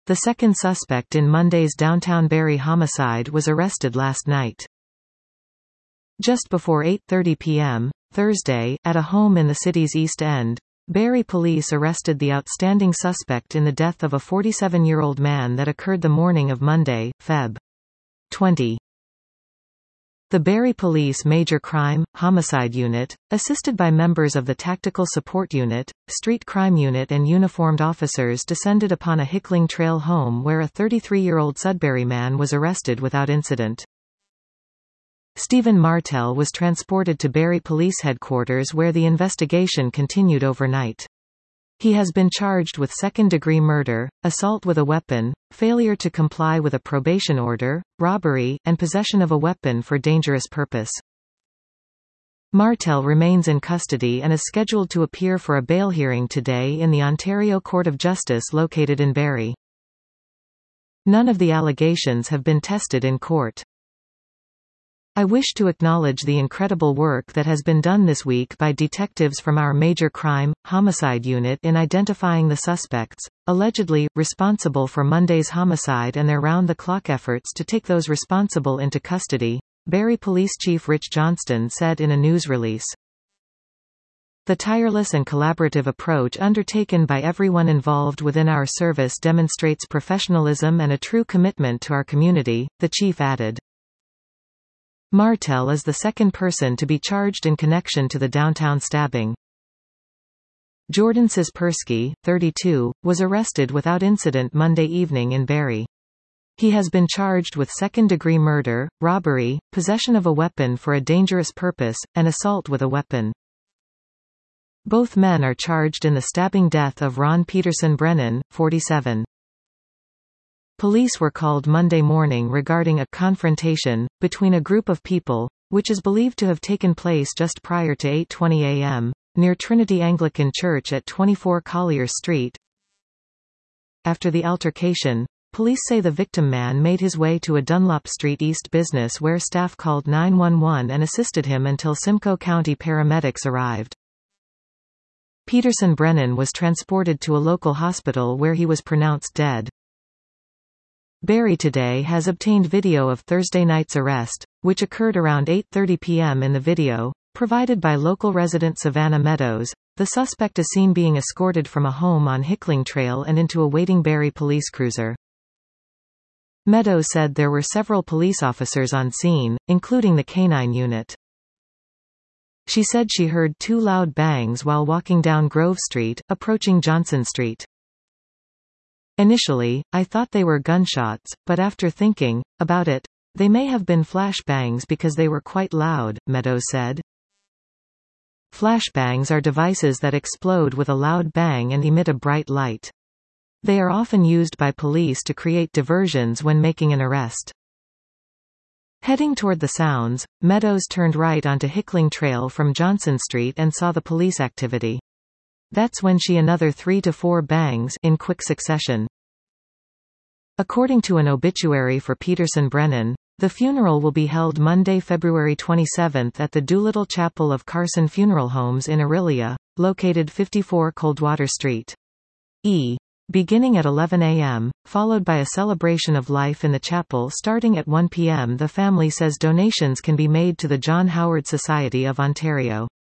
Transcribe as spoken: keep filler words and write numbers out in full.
the second suspect in Monday's downtown Barrie homicide, was arrested last night. Just before eight thirty p m, Thursday, at a home in the city's East End, Barrie police arrested the outstanding suspect in the death of a forty-seven-year-old man that occurred the morning of Monday, February twentieth. The Barrie Police Major Crime, Homicide Unit, assisted by members of the Tactical Support Unit, Street Crime Unit and uniformed officers, descended upon a Hickling Trail home where a thirty-three-year-old Sudbury man was arrested without incident. Stephen Martel was transported to Barrie Police Headquarters where the investigation continued overnight. He has been charged with second-degree murder, assault with a weapon, failure to comply with a probation order, robbery, and possession of a weapon for dangerous purpose. Martel remains in custody and is scheduled to appear for a bail hearing today in the Ontario Court of Justice located in Barrie. None of the allegations have been tested in court. I wish to acknowledge the incredible work that has been done this week by detectives from our Major Crime, Homicide Unit in identifying the suspects, allegedly, responsible for Monday's homicide and their round-the-clock efforts to take those responsible into custody, Barrie Police Chief Rich Johnston said in a news release. The tireless and collaborative approach undertaken by everyone involved within our service demonstrates professionalism and a true commitment to our community, the chief added. Martel is the second person to be charged in connection to the downtown stabbing. Jordan Sispersky, thirty-two, was arrested without incident Monday evening in Barrie. He has been charged with second-degree murder, robbery, possession of a weapon for a dangerous purpose, and assault with a weapon. Both men are charged in the stabbing death of Ron Peterson Brennan, forty-seven. Police were called Monday morning regarding a confrontation between a group of people, which is believed to have taken place just prior to eight twenty a m, near Trinity Anglican Church at twenty-four Collier Street. After the altercation, police say the victim man made his way to a Dunlop Street East business where staff called nine one one and assisted him until Simcoe County paramedics arrived. Peterson Brennan was transported to a local hospital where he was pronounced dead. Barrie Today has obtained video of Thursday night's arrest, which occurred around eight thirty p m In the video, provided by local resident Savannah Meadows, the suspect is seen being escorted from a home on Hickling Trail and into a waiting Barrie police cruiser. Meadows said there were several police officers on scene, including the canine unit. She said she heard two loud bangs while walking down Grove Street, approaching Johnson Street. Initially, I thought they were gunshots, but after thinking about it, they may have been flashbangs because they were quite loud, Meadows said. Flashbangs are devices that explode with a loud bang and emit a bright light. They are often used by police to create diversions when making an arrest. Heading toward the sounds, Meadows turned right onto Hickling Trail from Johnson Street and saw the police activity. That's when she another three to four bangs in quick succession. According to an obituary for Peterson Brennan, the funeral will be held Monday, February twenty-seventh at the Doolittle Chapel of Carson Funeral Homes in Orillia, located fifty-four Coldwater Street. E. Beginning at eleven a m, followed by a celebration of life in the chapel starting at one p m The family says donations can be made to the John Howard Society of Ontario.